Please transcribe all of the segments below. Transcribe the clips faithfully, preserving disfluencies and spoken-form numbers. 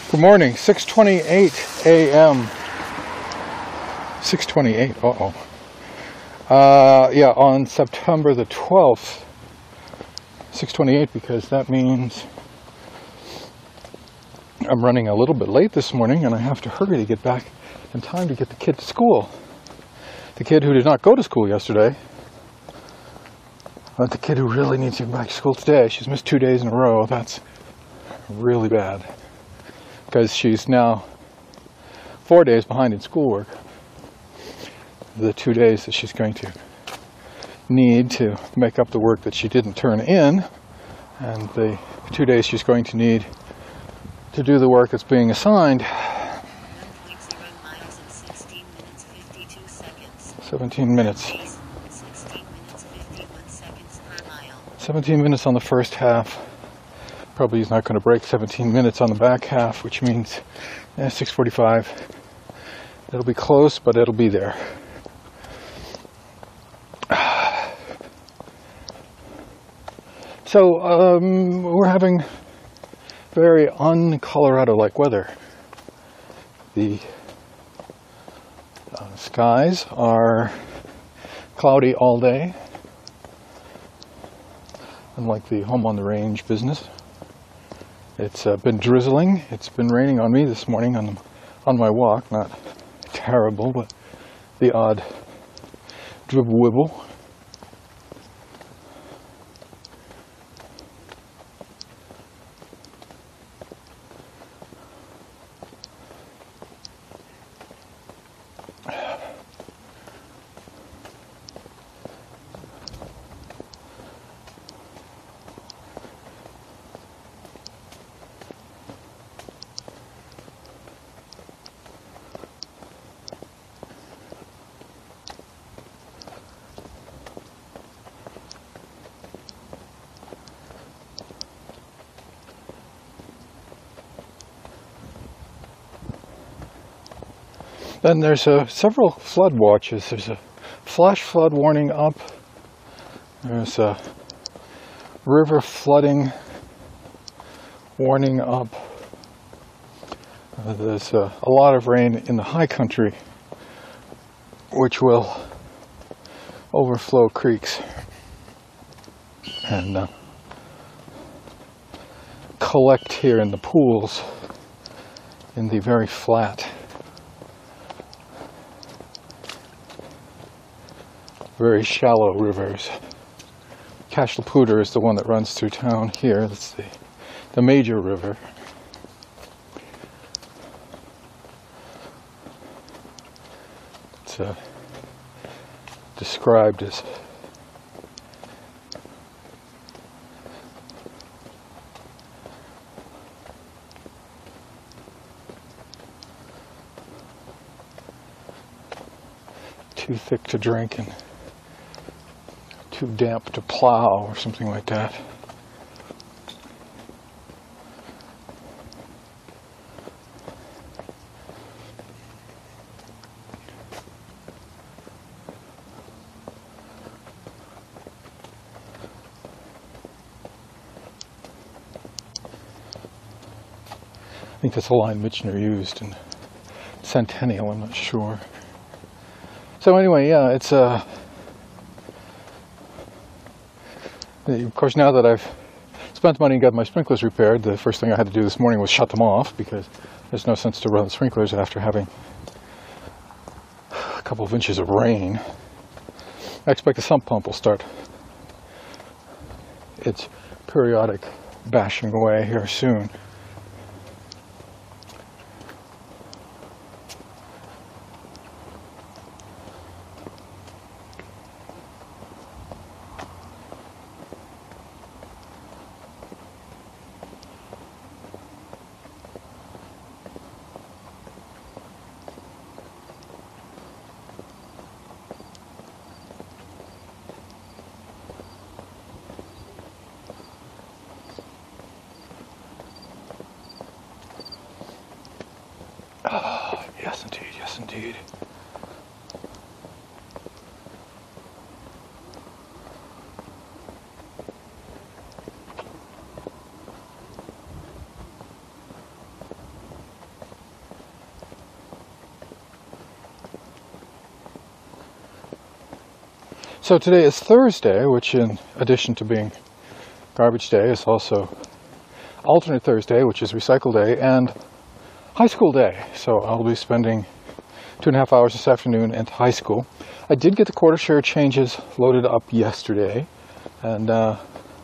Good morning, six twenty-eight a m six twenty-eight, uh-oh. Uh, yeah, on September the twelfth, six twenty-eight, because that means I'm running a little bit late this morning and I have to hurry to get back in time to get the kid to school. The kid who did not go to school yesterday, but the kid who really needs to get back to school today. She's missed two days in a row. That's really bad, because she's now four days behind in schoolwork. The two days that she's going to need to make up the work that she didn't turn in, and the two days she's going to need to do the work that's being assigned. seventeen minutes. seventeen minutes on the first half. Probably he's not going to break seventeen minutes on the back half, which means eh, six forty-five. It'll be close, but it'll be there. So, um, we're having very un-Colorado-like weather. The uh, skies are cloudy all day, unlike the home on the range business. It's uh, been drizzling. It's been raining on me this morning on on my walk. Not terrible, but the odd dribble wibble. Then there's uh, several flood watches. There's a flash flood warning up. There's a river flooding warning up. Uh, there's uh, a lot of rain in the high country, which will overflow creeks and uh, collect here in the pools in the very flat, very shallow rivers. Cashlaputer is the one that runs through town here. That's the, the major river. It's uh, described as too thick to drink and too damp to plow, or something like that. I think that's a line Michener used in Centennial, I'm not sure. So anyway, yeah, it's a uh, Of course, now that I've spent money and got my sprinklers repaired, the first thing I had to do this morning was shut them off, because there's no sense to run the sprinklers after having a couple of inches of rain. I expect the sump pump will start its periodic bashing away here soon. Ah, yes indeed, yes indeed. So today is Thursday, which in addition to being garbage day is also alternate Thursday, which is recycle day, and high school day. So I'll be spending two and a half hours this afternoon at high school. I did get the quarter share changes loaded up yesterday, and uh,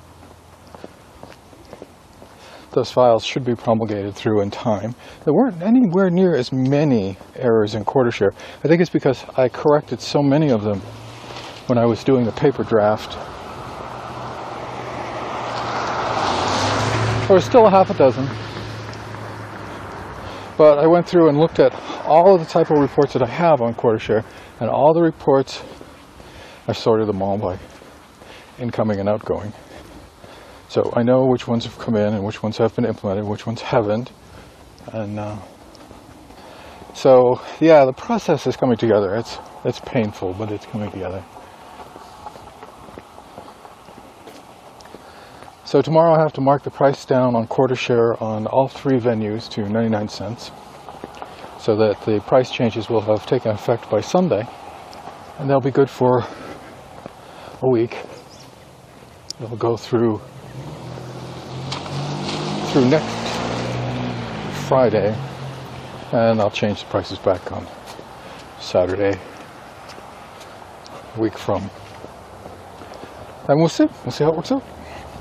those files should be promulgated through in time. There weren't anywhere near as many errors in quarter share. I think it's because I corrected so many of them when I was doing the paper draft. There was still a half a dozen. But I went through and looked at all of the typo reports that I have on quarter share, and all the reports, I sorted them all by incoming and outgoing. So I know which ones have come in and which ones have been implemented, which ones haven't. And uh, so, yeah, the process is coming together. It's, it's painful, but it's coming together. So tomorrow I have to mark the price down on quarter share on all three venues to ninety-nine cents, so that the price changes will have taken effect by Sunday, and they'll be good for a week. They'll go through through next Friday, and I'll change the prices back on Saturday, a week from. And we'll see. We'll see how it works out.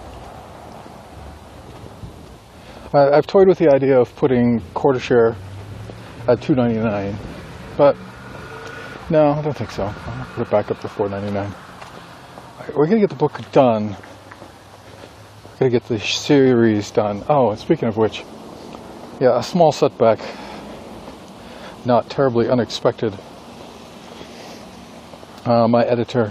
I've toyed with the idea of putting quarter share at two ninety-nine, but no, I don't think so. I'll put it back up to four ninety-nine. We're gonna get the book done. We're gonna get the series done. Oh, and speaking of which, yeah, a small setback, not terribly unexpected. Uh, my editor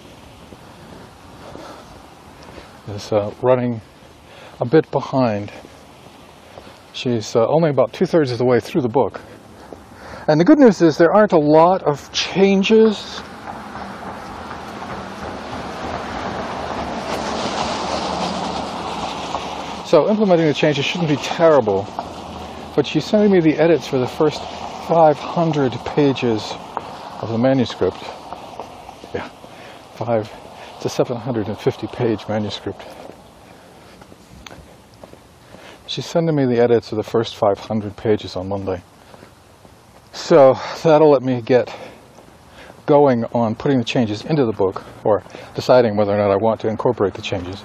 is uh, running a bit behind. She's uh, only about two-thirds of the way through the book. And the good news is there aren't a lot of changes. So implementing the changes shouldn't be terrible. But she's sending me the edits for the first five hundred pages of the manuscript. Yeah, five. It's a seven hundred fifty page manuscript. She's sending me the edits of the first five hundred pages on Monday. So that'll let me get going on putting the changes into the book, or deciding whether or not I want to incorporate the changes.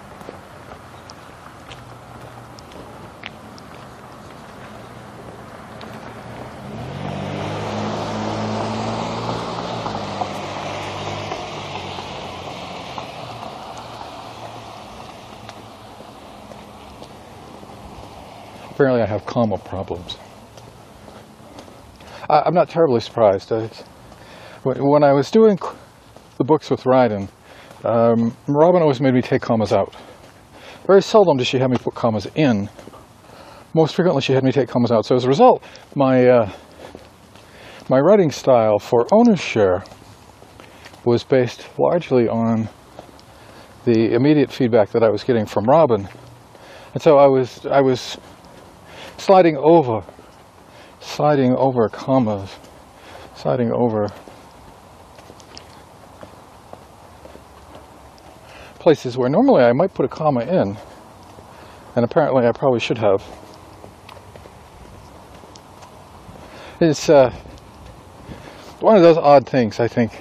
Apparently I have comma problems. I, I'm not terribly surprised. I, when I was doing the books with Ryden, um, Robin always made me take commas out. Very seldom does she have me put commas in. Most frequently she had me take commas out. So as a result, my, uh, my writing style for owner's share was based largely on the immediate feedback that I was getting from Robin. And so I was, I was sliding over, sliding over commas, sliding over places where normally I might put a comma in, and apparently I probably should have. It's uh, one of those odd things, I think.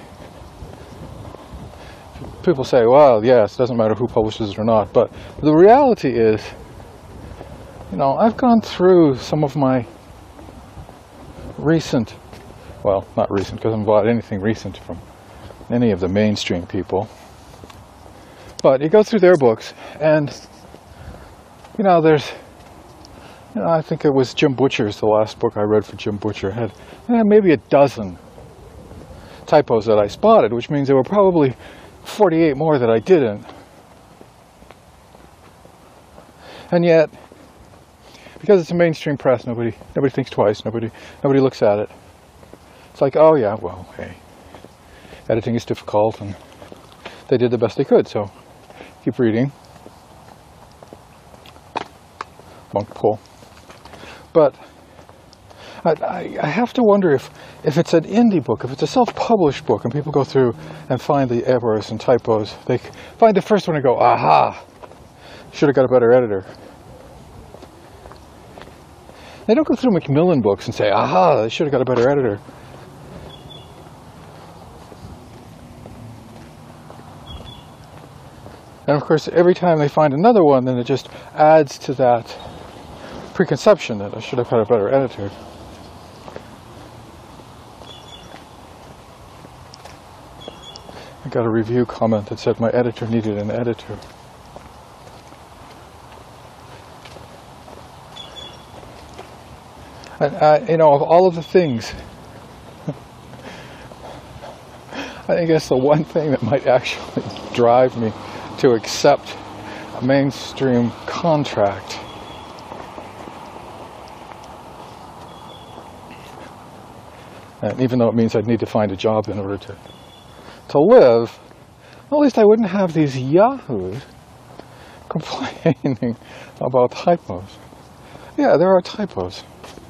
People say, well, yes, it doesn't matter who publishes it or not, but the reality is, you know, I've gone through some of my recent, well, not recent, because I haven't bought anything recent from any of the mainstream people. But you go through their books, and, you know, there's, you know, I think it was Jim Butcher's, the last book I read for Jim Butcher, had eh, maybe a dozen typos that I spotted, which means there were probably forty-eight more that I didn't. And yet, because it's a mainstream press, nobody nobody thinks twice, nobody nobody looks at it. It's like, oh yeah, well, hey, editing is difficult, and they did the best they could, so keep reading. Monk pull. But I, I, I have to wonder if, if it's an indie book, if it's a self-published book, and people go through and find the errors and typos, they find the first one and go, aha, should have got a better editor. They don't go through Macmillan books and say, aha, they should have got a better editor. And of course, every time they find another one, then it just adds to that preconception that I should have had a better editor. I got a review comment that said my editor needed an editor. And, uh, you know, of all of the things, I think that's the one thing that might actually drive me to accept a mainstream contract. And even though it means I'd need to find a job in order to to live, at least I wouldn't have these yahoos complaining about typos. Yeah, there are typos.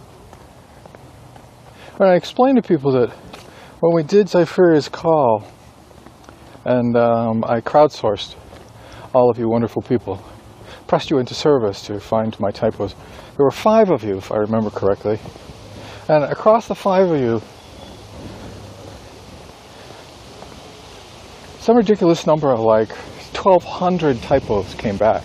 When I explain to people that when we did Zyphuria's Call, and um, I crowdsourced all of you wonderful people, pressed you into service to find my typos. There were five of you, if I remember correctly. And across the five of you, some ridiculous number of like twelve hundred typos came back.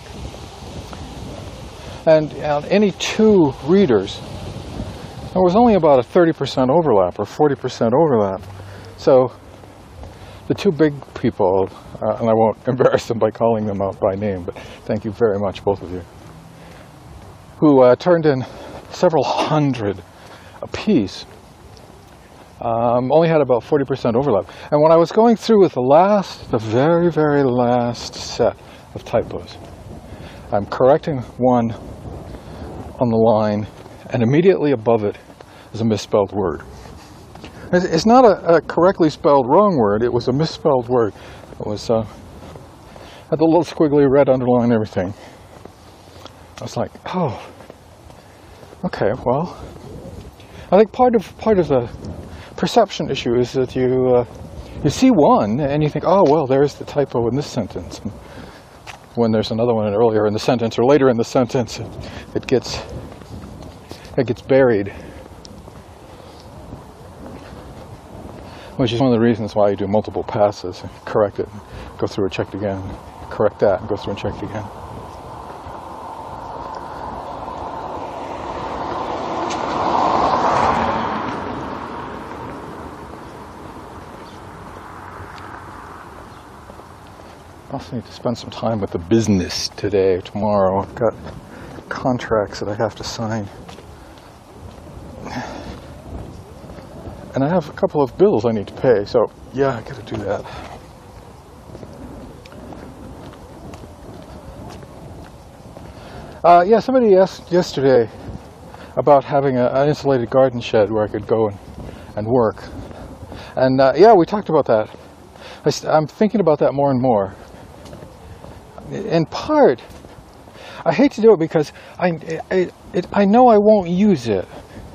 And on any two readers, there was only about a thirty percent overlap or forty percent overlap. So the two big people, uh, and I won't embarrass them by calling them out by name, but thank you very much, both of you, who uh, turned in several hundred apiece, um, only had about forty percent overlap. And when I was going through with the last, the very, very last set of typos, I'm correcting one on the line, and immediately above it is a misspelled word. It's not a, a correctly spelled wrong word, it was a misspelled word. It was, uh, had the little squiggly red underline and everything. I was like, oh, okay, well, I think part of part of the perception issue is that you uh, you see one and you think, oh, well, there's the typo in this sentence. And when there's another one earlier in the sentence or later in the sentence, it, it gets it gets buried. Which is one of the reasons why you do multiple passes, correct it, go through and check it again, correct that, and go through and check it again. I also need to spend some time with the business today, tomorrow. I've got contracts that I have to sign. And I have a couple of bills I need to pay, so yeah, I gotta do that. Uh, yeah, somebody asked yesterday about having a, an insulated garden shed where I could go and, and work. And uh, yeah, we talked about that. I st- I'm thinking about that more and more. In part, I hate to do it because I, I, it, I know I won't use it.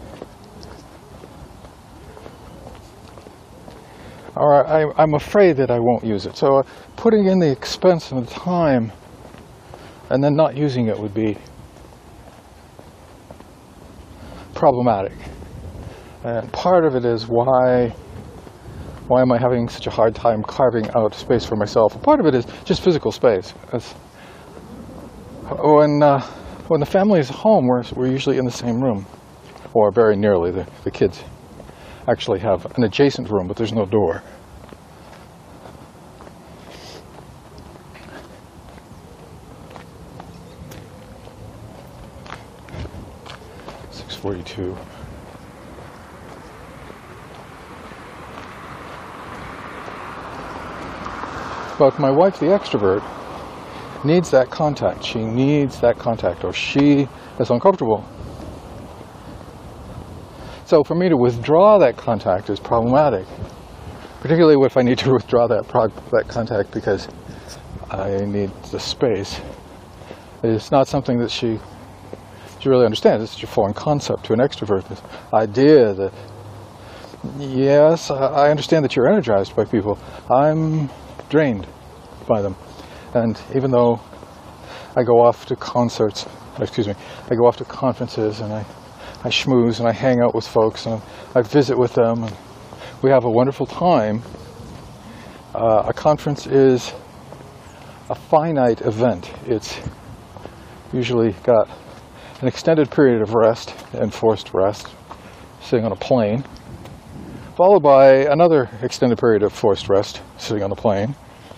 Or I, I'm afraid that I won't use it. So uh, putting in the expense and the time and then not using it would be problematic. And part of it is why why am I having such a hard time carving out space for myself? And part of it is just physical space. As when uh, when the family is home, we're, we're usually in the same room, or very nearly. The, the kids actually have an adjacent room, but there's no door. six forty-two. But my wife, the extrovert, needs that contact. She needs that contact, or she is uncomfortable. So for me to withdraw that contact is problematic, particularly if I need to withdraw that prog- that contact because I need the space. It's not something that she you really understand this is your foreign concept to an extrovert, this idea that, yes, I understand that you're energized by people. I'm drained by them. And even though I go off to concerts, excuse me, I go off to conferences and I, I schmooze and I hang out with folks and I visit with them and we have a wonderful time, uh, a conference is a finite event. It's usually got an extended period of rest, enforced rest, sitting on a plane, followed by another extended period of forced rest, sitting on the plane.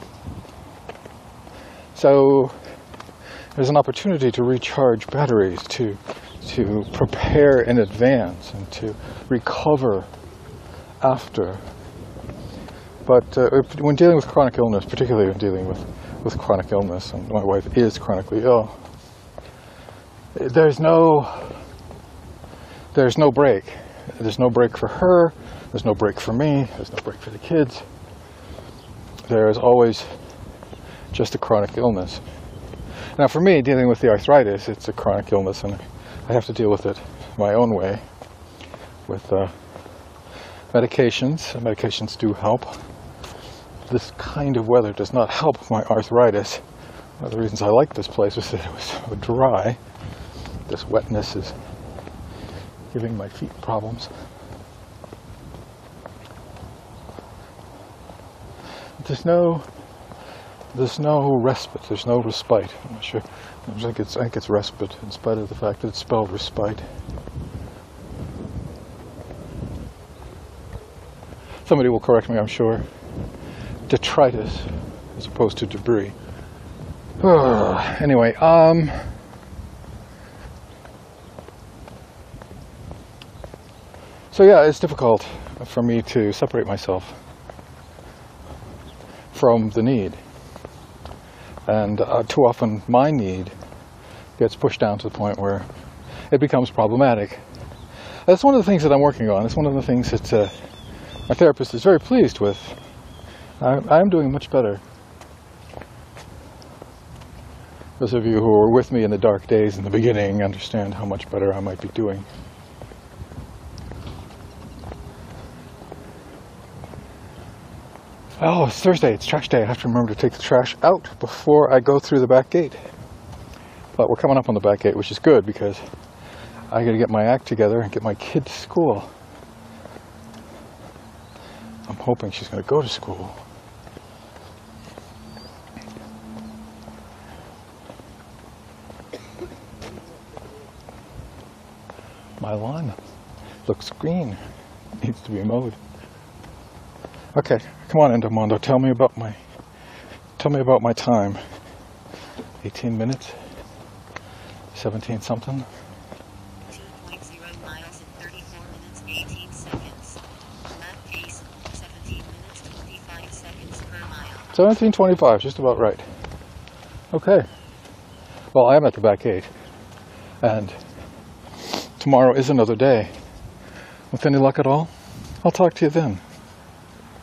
So there's an opportunity to recharge batteries, to to prepare in advance, and to recover after. But uh, if, when dealing with chronic illness, particularly when dealing with, with chronic illness, and my wife is chronically ill, there's no there's no break. There's no break for her. There's no break for me. There's no break for the kids. There is always just a chronic illness. Now for me, dealing with the arthritis, it's a chronic illness and I have to deal with it my own way with uh, medications. Medications do help. This kind of weather does not help my arthritis. One of the reasons I like this place was that it was so dry. This wetness is giving my feet problems. There's no, there's no respite. There's no respite. I'm not sure. I think it's, I think it's respite, in spite of the fact that it's spelled respite. Somebody will correct me, I'm sure. Detritus, as opposed to debris. Anyway, um, so yeah, it's difficult for me to separate myself from the need. And uh, too often my need gets pushed down to the point where it becomes problematic. That's one of the things that I'm working on. It's one of the things that uh, my therapist is very pleased with. I, I'm doing much better. Those of you who were with me in the dark days in the beginning understand how much better I might be doing. Oh, it's Thursday, it's trash day. I have to remember to take the trash out before I go through the back gate. But we're coming up on the back gate, which is good because I gotta get my act together and get my kid to school. I'm hoping she's gonna go to school. My lawn looks green. It needs to be mowed. Okay, come on, Endomondo. Tell me about my. Tell me about my time. Eighteen minutes. Seventeen something. two point zero miles and thirty-four minutes eighteen seconds. Map pace seventeen minutes twenty-five seconds per mile. Seventeen twenty-five, just about right. Okay. Well, I am at the back gate, and tomorrow is another day. With any luck at all, I'll talk to you then.